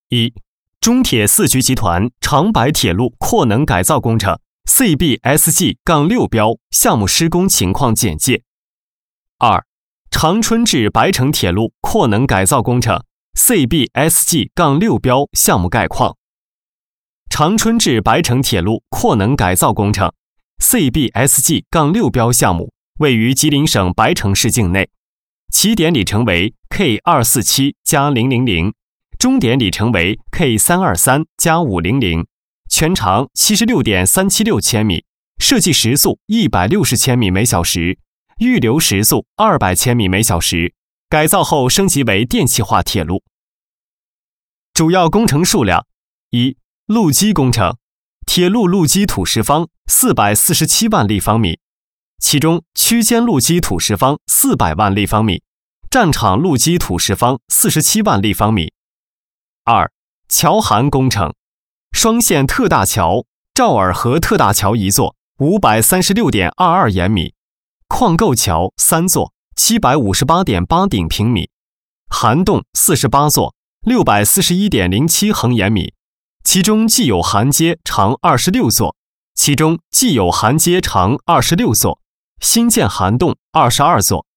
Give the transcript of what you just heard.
一、中铁四局集团长白铁路扩能改造工程 CBSG-6 标项目施工情况简介。二、长春至白城铁路扩能改造工程 CBSG-6 标项目概况。长春至白城铁路扩能改造工程 CBSG-6 标项目位于吉林省白城市境内，起点里程为 K247+000， 终点里程为 K323+500， 全长 76.376 千米，设计时速160千米每小时，预留时速200千米每小时，改造后升级为电气化铁路。主要工程数量：一、路基工程，铁路路基土石方447万立方米，其中区间路基土石方400万立方米，站场路基土石方47万立方米。二、桥涵工程，双线特大桥赵尔河特大桥1座 536.22 延米，矿构桥3座 758.8 顶平米，涵洞48座 641.07 横延米，其中既有涵接长26座，新建涵洞22座，